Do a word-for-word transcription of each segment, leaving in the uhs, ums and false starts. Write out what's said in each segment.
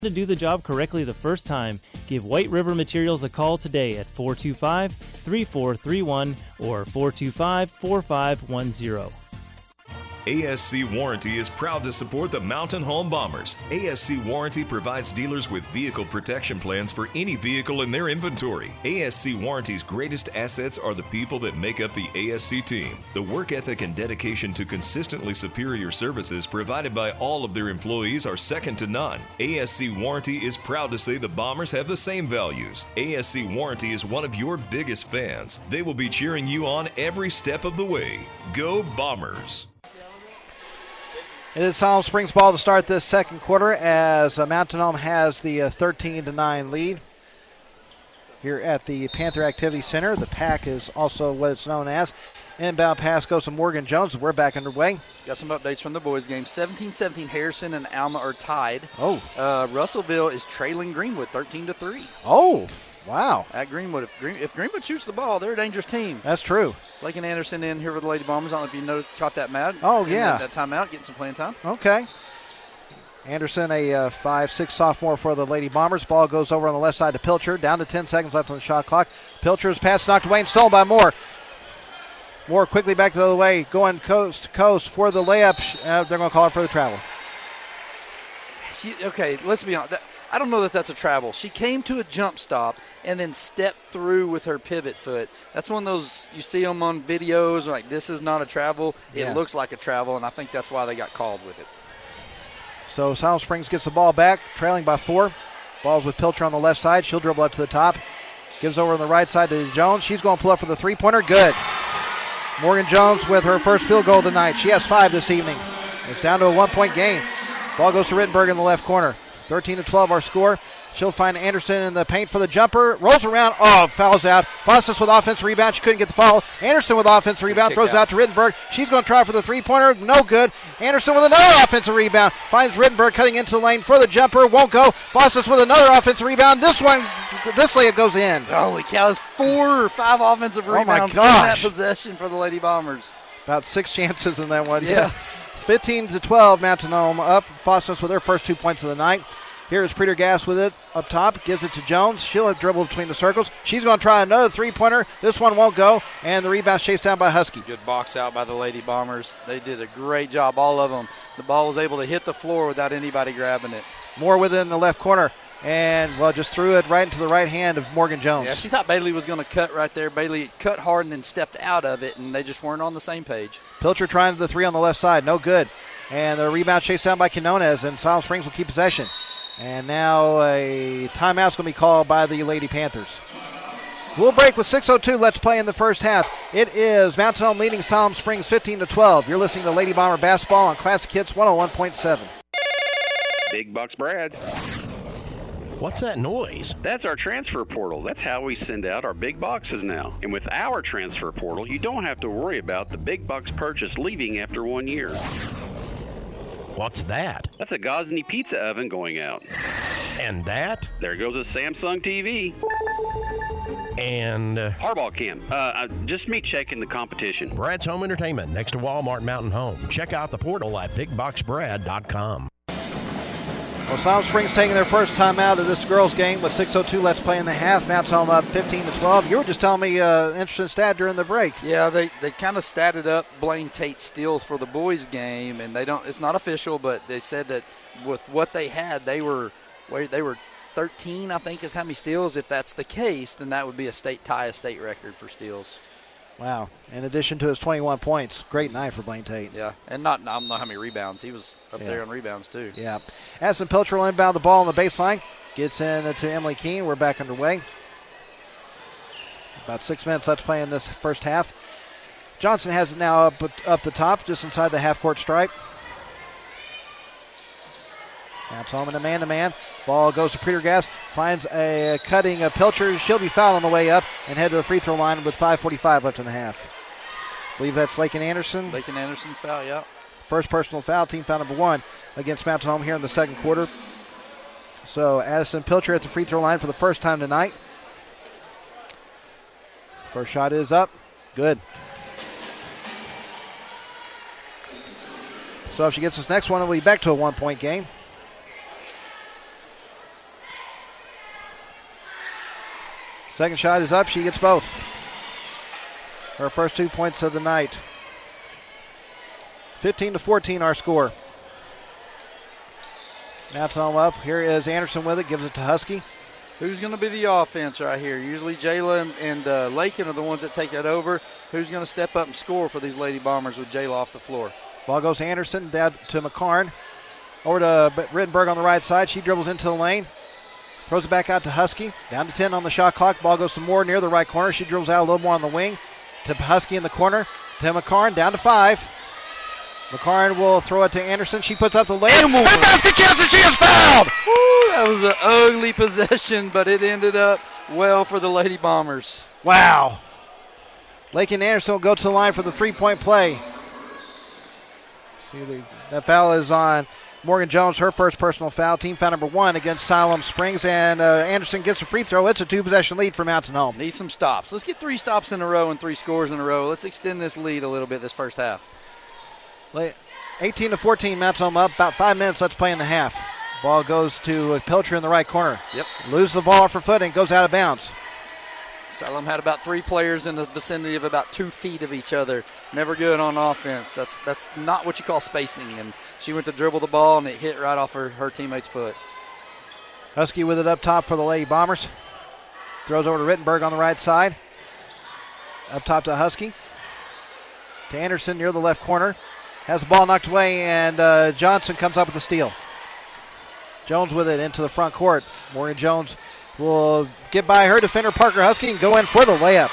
To do the job correctly the first time, give White River Materials a call today at four two five, three four three one or four two five, four five one zero. A S C Warranty is proud to support the Mountain Home Bombers. A S C Warranty provides dealers with vehicle protection plans for any vehicle in their inventory. A S C Warranty's greatest assets are the people that make up the A S C team. The work ethic and dedication to consistently superior services provided by all of their employees are second to none. A S C Warranty is proud to say the Bombers have the same values. A S C Warranty is one of your biggest fans. They will be cheering you on every step of the way. Go Bombers! It is Siloam Springs ball to start this second quarter as uh, Mountain Home has the uh, thirteen to nine lead here at the Panther Activity Center. The Pack is also what it's known as. Inbound pass goes to Morgan Jones. We're back underway. Got some updates from the boys' game. seventeen seventeen Harrison and Alma are tied. Oh. Uh, Russellville is trailing Greenwood thirteen to three. Oh, wow. At Greenwood. If, Green, if Greenwood shoots the ball, they're a dangerous team. That's true. Blake and Anderson in here for the Lady Bombers. I don't know if you know, caught that, Matt. Oh, yeah. That, that timeout, getting some playing time. Okay. Anderson, a uh, five six sophomore for the Lady Bombers. Ball goes over on the left side to Pilcher. Down to ten seconds left on the shot clock. Pilcher's pass knocked away and stolen by Moore. Moore quickly back the other way, going coast to coast for the layup. Uh, they're going to call it for the travel. She, okay, let's be honest. I don't know that that's a travel. She came to a jump stop and then stepped through with her pivot foot. That's one of those, you see them on videos, like this is not a travel. It Yeah. looks like a travel, and I think that's why they got called with it. So Siloam Springs gets the ball back, trailing by four. Ball's with Pilcher on the left side. She'll dribble up to the top. Gives over on the right side to Jones. She's going to pull up for the three-pointer. Good. Morgan Jones with her first field goal of the night. She has five this evening. It's down to a one-point game. Ball goes to Rittenberg in the left corner. thirteen to twelve our score. She'll find Anderson in the paint for the jumper. Rolls around. Oh, fouls out. Fossis with offensive rebound. She couldn't get the foul. Anderson with offensive rebound. Throws out to Rittenberg. She's going to try for the three-pointer. No good. Anderson with another offensive rebound. Finds Rittenberg cutting into the lane for the jumper. Won't go. Fossis with another offensive rebound. This one, this layup goes in. Holy cow. That's four or five offensive Oh, my rebounds in gosh. that possession for the Lady Bombers. About six chances in that one. Yeah. fifteen to twelve, Mountain Home up. Fossis with her first two points of the night. Here's Pretergast with it up top. Gives it to Jones. She'll dribble between the circles. She's going to try another three-pointer. This one won't go. And the rebound's chased down by Husky. Good box out by the Lady Bombers. They did a great job, all of them. The ball was able to hit the floor without anybody grabbing it. Moore with it in the left corner. And, well, just threw it right into the right hand of Morgan Jones. Yeah, she thought Bailey was going to cut right there. Bailey cut hard and then stepped out of it, and they just weren't on the same page. Pilcher trying the three on the left side. No good. And the rebound chased down by Quinones, and Siloam Springs will keep possession. And now a timeout's going to be called by the Lady Panthers. We'll break with six oh two left to play in the first half. It is Mountain Home leading Siloam Springs fifteen to twelve. You're listening to Lady Bomber Basketball on Classic Hits one oh one point seven. Big Bucks Brad. What's that noise? That's our transfer portal. That's how we send out our big boxes now. And with our transfer portal, you don't have to worry about the big bucks purchase leaving after one year. What's that? That's a Gosney pizza oven going out. And that? There goes a Samsung T V. And uh, Hardball cam. Uh, uh, just me checking the competition. Brad's Home Entertainment next to Walmart Mountain Home. Check out the portal at big box brad dot com. Well, Siloam Springs taking their first time out of this girls' game with six oh two left to play in the half. Mountain Home up fifteen to twelve. You were just telling me uh, interesting stat during the break. Yeah, they, they kind of statted up Blaine Tate steals for the boys' game, and they don't. It's not official, but they said that with what they had, they were they were thirteen, I think, is how many steals. If that's the case, then that would be a state tie, a state record for steals. Wow. In addition to his twenty-one points. Great night for Blaine Tate. Yeah, and not I don't know how many rebounds. He was up yeah. there on rebounds, too. Yeah. Addison Pilcher will inbound the ball on the baseline. Gets in to Emily Keene. We're back underway. About six minutes left to play in this first half. Johnson has it now up, up the top, just inside the half-court stripe. Taps home in a man-to-man. Ball goes to Pretergast. Finds a cutting of Pilcher. She'll be fouled on the way up and head to the free throw line with five forty-five left in the half. I believe that's Lakin Anderson. Lakin Anderson's foul, yeah. First personal foul, team foul number one against Mountain Home here in the second quarter. So Addison Pilcher at the free throw line for the first time tonight. First shot is up. Good. So if she gets this next one, it'll be back to a one-point game. Second shot is up. She gets both. Her first two points of the night. fifteen to fourteen our score. Mountain Home up. Here is Anderson with it. Gives it to Husky. Who's going to be the offense right here? Usually Jayla and, and uh, Lakin are the ones that take that over. Who's going to step up and score for these Lady Bombers with Jayla off the floor? Ball goes to Anderson, down to McCarn. Over to Rittenberg on the right side. She dribbles into the lane. Throws it back out to Husky. Down to ten on the shot clock. Ball goes to Moore near the right corner. She dribbles out a little more on the wing. To Husky in the corner. To McCarn, down to five. McCarn will throw it to Anderson. She puts up the layup. And basket counts, and she is fouled! Woo, that was an ugly possession, but it ended up well for the Lady Bombers. Wow. Lakin Anderson will go to the line for the three-point play. See, the, that foul is on Morgan Jones, her first personal foul. Team foul number one against Siloam Springs, and uh, Anderson gets a free throw. It's a two-possession lead for Mountain Home. Need some stops. Let's get three stops in a row and three scores in a row. Let's extend this lead a little bit this first half. eighteen to fourteen, Mountain Home up. About five minutes left to play in the half. Ball goes to Pilcher in the right corner. Yep. Loses the ball off her foot and goes out of bounds. Salem had about three players in the vicinity of about two feet of each other. Never good on offense. That's that's not what you call spacing. And she went to dribble the ball, and it hit right off her, her teammate's foot. Husky with it up top for the Lady Bombers. Throws over to Rittenberg on the right side. Up top to Husky. To Anderson near the left corner. Has the ball knocked away, and uh, Johnson comes up with the steal. Jones with it into the front court. Morgan Jones will get by her defender, Parker Husky, and go in for the layup.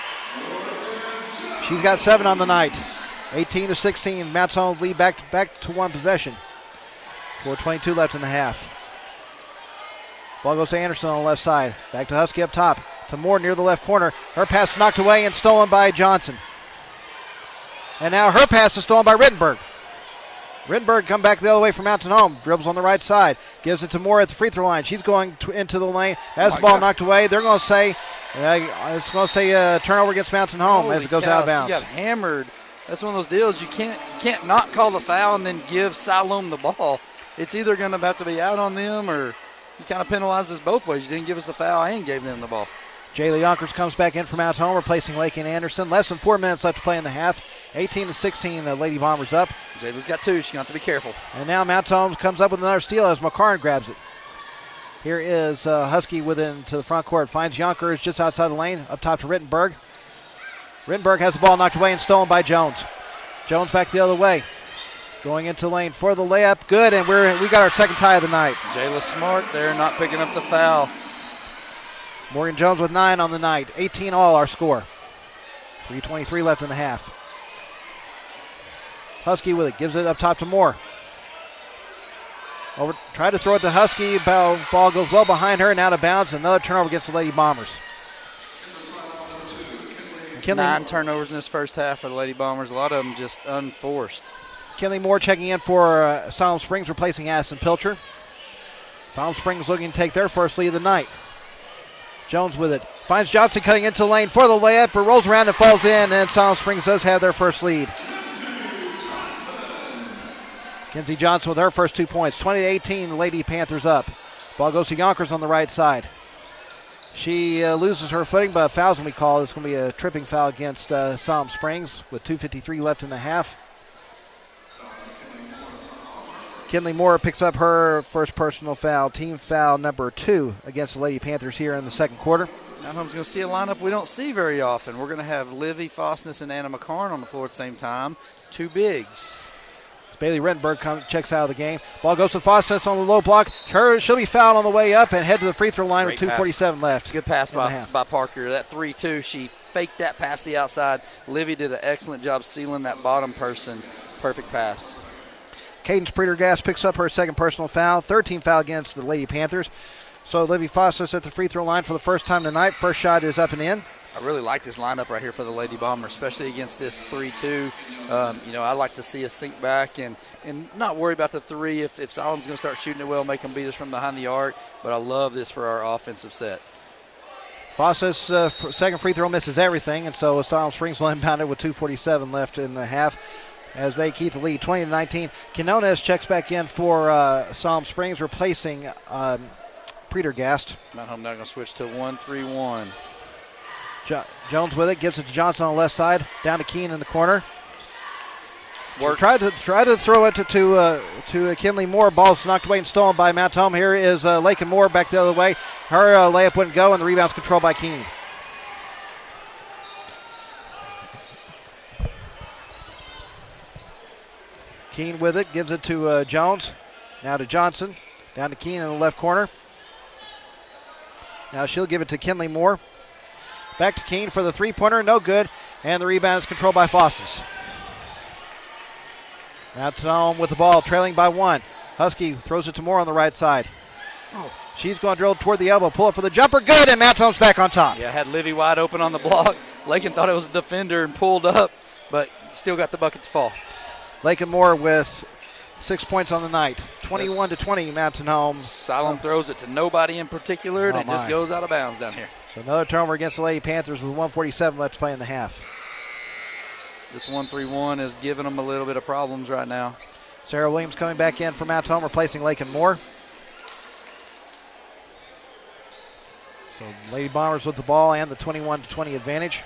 She's got seven on the night. eighteen to sixteen. Mountain Home lead back to, back to one possession. four twenty-two left in the half. Ball goes to Anderson on the left side. Back to Husky up top. To Moore near the left corner. Her pass knocked away and stolen by Johnson. And now her pass is stolen by Rittenberg. Rittenberg come back the other way from Mountain Home. Dribbles on the right side. Gives it to Moore at the free throw line. She's going to, into the lane. Has oh the ball God. knocked away. They're going to say, uh, it's going to say uh, turnover against Mountain Home Holy as it goes cow, out of bounds. She got hammered. That's one of those deals. You can't you can't not call the foul and then give Siloam the ball. It's either going to have to be out on them, or you kind of penalize us both ways. You didn't give us the foul and gave them the ball. Jaylee Yonkers comes back in for Mountain Home, replacing Lakin Anderson. Less than four minutes left to play in the half. eighteen to sixteen, the Lady Bombers up. Jaylee's got two. She's going to have to be careful. And now Mountain Home comes up with another steal as McCarn grabs it. Here is uh, Husky within to the front court. Finds Yonkers just outside the lane, up top to Rittenberg. Rittenberg has the ball knocked away and stolen by Jones. Jones back the other way. Going into the lane for the layup. Good, and we're, we got our second tie of the night. Jayla Smart there, not picking up the foul. Morgan Jones with nine on the night. eighteen all our score. three twenty-three left in the half. Husky with it. Gives it up top to Moore. Over, try to throw it to Husky. Ball, ball goes well behind her and out of bounds. Another turnover against the Lady Bombers. Kinley, Nine turnovers in this first half for the Lady Bombers. A lot of them just unforced. Kinley Moore checking in for uh, Siloam Springs, replacing Addison Pilcher. Siloam Springs looking to take their first lead of the night. Jones with it. Finds Johnson cutting into the lane for the layup, but rolls around and falls in, and Siloam Springs does have their first lead. Kenzie Johnson with her first two points. twenty to eighteen, the Lady Panthers up. Ball goes to Yonkers on the right side. She uh, loses her footing, but a foul's going to be called. It's going to be a tripping foul against uh, Siloam Springs with two fifty-three left in the half. Kinley Moore picks up her first personal foul, team foul number two against the Lady Panthers here in the second quarter. Mountain Home's going to see a lineup we don't see very often. We're going to have Livy Fosness and Anna McCarn on the floor at the same time. Two bigs. Bailey Rittenberg comes, checks out of the game. Ball goes to Fosness on the low block. Her, she'll be fouled on the way up and head to the free throw line Great with two forty-seven pass. left. Good pass by, by Parker. That three two, she faked that past the outside. Livy did an excellent job sealing that bottom person. Perfect pass. Cadence Pretergast picks up her second personal foul. Third team foul against the Lady Panthers. So Livy Fosness at the free throw line for the first time tonight. First shot is up and in. I really like this lineup right here for the Lady Bombers, especially against this three two. Um, you know, I like to see us sink back and, and not worry about the three. If, if Siloam's going to start shooting it well, make them beat us from behind the arc. But I love this for our offensive set. Fosness' uh, second free throw misses everything, and so Siloam Springs will inbound it with two forty-seven left in the half as they keep the lead, twenty to nineteen. Quinones checks back in for uh, Siloam Springs, replacing um, Pretergast. Mountain Home now going to switch to one three one. Jo- Jones with it, gives it to Johnson on the left side, down to Keene in the corner. Work. Tried to try to throw it to to, uh, to uh, Kinley Moore. Ball's knocked away and stolen by Mount Home. Here is uh, Lakin Moore back the other way. Her uh, layup wouldn't go, and the rebound's controlled by Keene. Keene with it, gives it to uh, Jones. Now to Johnson. Down to Keene in the left corner. Now she'll give it to Kinley Moore. Back to Keene for the three-pointer, no good. And the rebound is controlled by Faustus. Mountain Home with the ball, trailing by one. Husky throws it to Moore on the right side. Oh. She's going to drill toward the elbow, pull it for the jumper, good, and Mountain Home's back on top. Yeah, had Livy wide open on the block. Lakin thought it was a defender and pulled up, but still got the bucket to fall. Lakin Moore with six points on the night. twenty-one to twenty, Mountain Home. Siloam throws it to nobody in particular, and Oh, it just my. goes out of bounds down here. So another turnover against the Lady Panthers with one forty-seven left to play in the half. This one three one is giving them a little bit of problems right now. Sarah Williams coming back in for Mountain Home, replacing Lakin Moore. So Lady Bombers with the ball and the twenty-one to twenty advantage.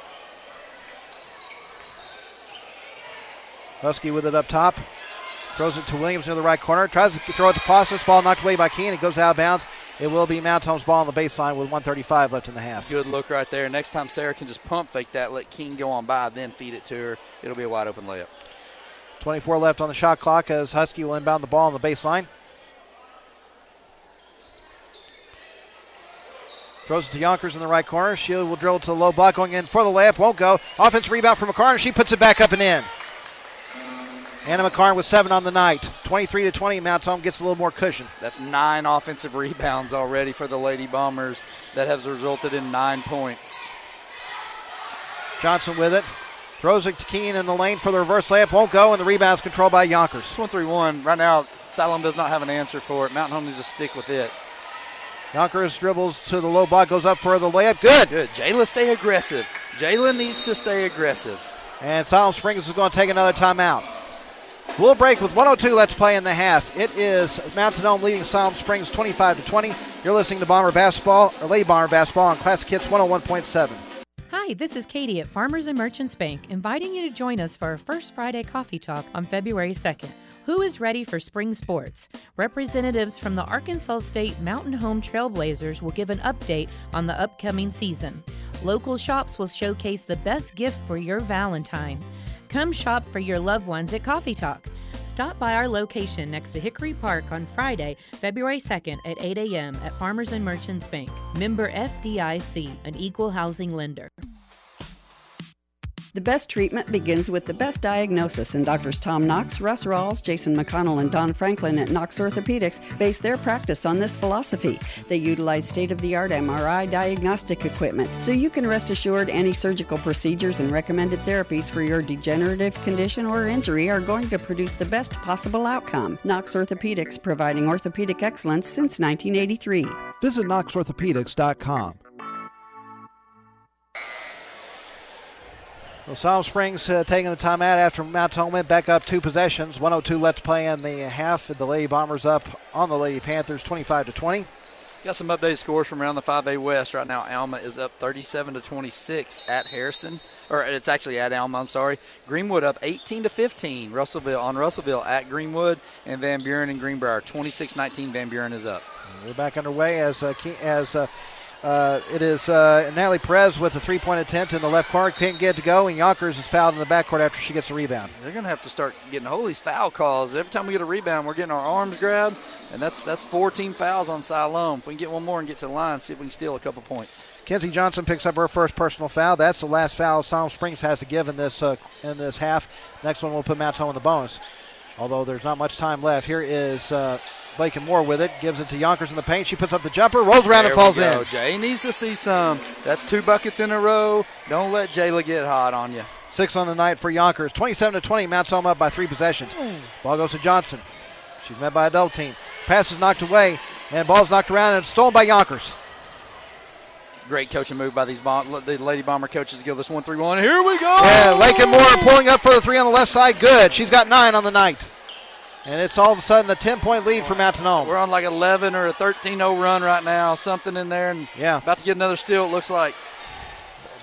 Husky with it up top. Throws it to Williams near the right corner. Tries to throw it to Faustus. Ball knocked away by Keene. It goes out of bounds. It will be Mount Home's ball on the baseline with one thirty-five left in the half. Good look right there. Next time Sarah can just pump fake that, let Keene go on by, then feed it to her. It'll be a wide open layup. twenty-four left on the shot clock as Husky will inbound the ball on the baseline. Throws it to Yonkers in the right corner. She will drill to the low block, going in for the layup. Won't go. Offensive rebound from McCarn. She puts it back up and in. Anna McCarn with seven on the night. twenty-three to twenty. Mount Home gets a little more cushion. That's nine offensive rebounds already for the Lady Bombers. That has resulted in nine points. Johnson with it. Throws it to Keene in the lane for the reverse layup. Won't go, and the rebound's controlled by Yonkers. This one three one. Right now, Siloam does not have an answer for it. Mountain Home needs to stick with it. Yonkers dribbles to the low block, goes up for the layup. Good. Good. Jayla, stay aggressive. Jayla needs to stay aggressive. And Siloam Springs is going to take another timeout. We'll break with one oh two left to play in the half. It is Mountain Home leading Siloam Springs twenty-five to twenty. You're listening to Bomber Basketball, or Lady Bomber Basketball on Classic Hits one oh one point seven. Hi, this is Katie at Farmers and Merchants Bank, inviting you to join us for our first Friday Coffee Talk on February second. Who is ready for spring sports? Representatives from the Arkansas State Mountain Home Trailblazers will give an update on the upcoming season. Local shops will showcase the best gift for your Valentine. Come shop for your loved ones at Coffee Talk. Stop by our location next to Hickory Park on Friday, February second at eight a.m. at Farmers and Merchants Bank. Member F D I C, an equal housing lender. The best treatment begins with the best diagnosis, and Doctors Tom Knox, Russ Rawls, Jason McConnell, and Don Franklin at Knox Orthopedics base their practice on this philosophy. They utilize state-of-the-art M R I diagnostic equipment, so you can rest assured any surgical procedures and recommended therapies for your degenerative condition or injury are going to produce the best possible outcome. Knox Orthopedics, providing orthopedic excellence since nineteen eighty-three. Visit knox orthopedics dot com. Well, Siloam Springs uh, taking the timeout after Mount Home went back up two possessions. one oh two left to play in the half. The Lady Bombers up on the Lady Panthers twenty-five to twenty. Got some updated scores from around the five A West. Right now, Alma is up thirty-seven to twenty-six at Harrison. Or it's actually at Alma, I'm sorry. Greenwood up eighteen to fifteen. Russellville on Russellville at Greenwood. And Van Buren and Greenbrier. twenty-six nineteen, Van Buren is up. We're back underway as uh, as uh, uh, it is uh, Natalie Perez with a three-point attempt in the left corner. Can't get it to go, and Yonkers is fouled in the backcourt after she gets a rebound. They're going to have to start getting hold of these foul calls. Every time we get a rebound, we're getting our arms grabbed, and that's that's four team fouls on Siloam. If we can get one more and get to the line, see if we can steal a couple points. Kenzie Johnson picks up her first personal foul. That's the last foul Siloam Springs has to give in this uh, in this half. Next one will put Mount Home in the bonus. Although there's not much time left. Here is uh, Lakin Moore with it. Gives it to Yonkers in the paint. She puts up the jumper, rolls around, there and falls we go. in. Jay needs to see some. That's two buckets in a row. Don't let Jayla get hot on you. Six on the night for Yonkers. twenty-seven to twenty. Mount Home up by three possessions. Mm. Ball goes to Johnson. She's met by a double team. Pass is knocked away, and ball's knocked around and stolen by Yonkers. Great coaching move by these bomb, the Lady Bomber coaches to give this one three one. Here we go! Yeah, Lakin Moore pulling up for the three on the left side. Good. She's got nine on the night. And it's all of a sudden a ten-point lead for Mountain Home. We're on like eleven or a thirteen oh run right now, something in there. And yeah. About to get another steal, it looks like.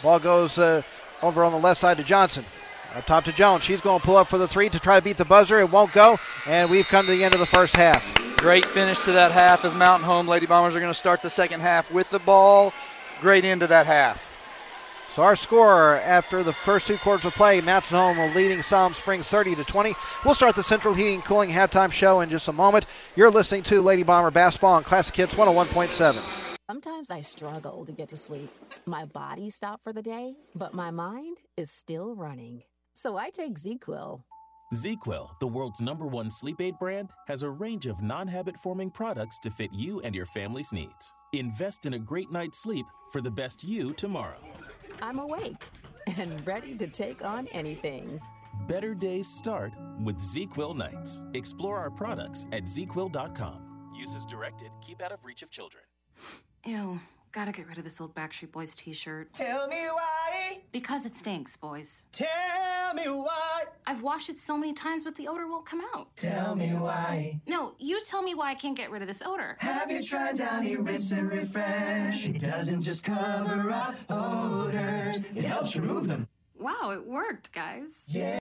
Ball goes uh, over on the left side to Johnson. Up top to Jones. She's going to pull up for the three to try to beat the buzzer. It won't go, and we've come to the end of the first half. Great finish to that half as Mountain Home Lady Bombers are going to start the second half with the ball. Great end to that half. So our score after the first two quarters of play, Mountain Home leading Siloam Springs thirty to twenty. We'll start the Central Heating and Cooling halftime show in just a moment. You're listening to Lady Bomber Basketball on Classic Hits one oh one point seven. Sometimes I struggle to get to sleep. My body stopped for the day, but my mind is still running. So I take ZzzQuil. ZzzQuil, the world's number one sleep aid brand, has a range of non-habit-forming products to fit you and your family's needs. Invest in a great night's sleep for the best you tomorrow. I'm awake and ready to take on anything. Better days start with ZzzQuil nights. Explore our products at zz quil dot com. Use as directed. Keep out of reach of children. Ew, gotta get rid of this old Backstreet Boys t-shirt. Tell me why. Because it stinks, boys. Tell me why. I've washed it so many times, but the odor won't come out. Tell me why. No, you tell me why I can't get rid of this odor. Have you tried Downy Rinse and Refresh? It doesn't just cover up odors, it helps remove them. Wow, it worked, guys. Yeah.